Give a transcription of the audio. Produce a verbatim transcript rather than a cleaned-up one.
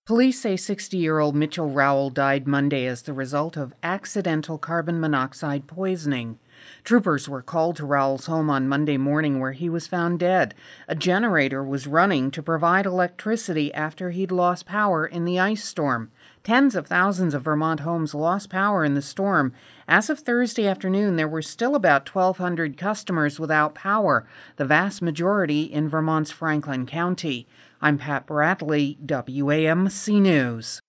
Police say sixty-year-old Mitchell Rowell died Monday as the result of accidental carbon monoxide poisoning. Troopers were called to Rowell's home on Monday morning, where he was found dead. A generator was running to provide electricity after he'd lost power in the ice storm. Tens of thousands of Vermont homes lost power in the storm. As of Thursday afternoon, there were still about twelve hundred customers without power, the vast majority in Vermont's Franklin County. I'm Pat Bradley, W A M C News.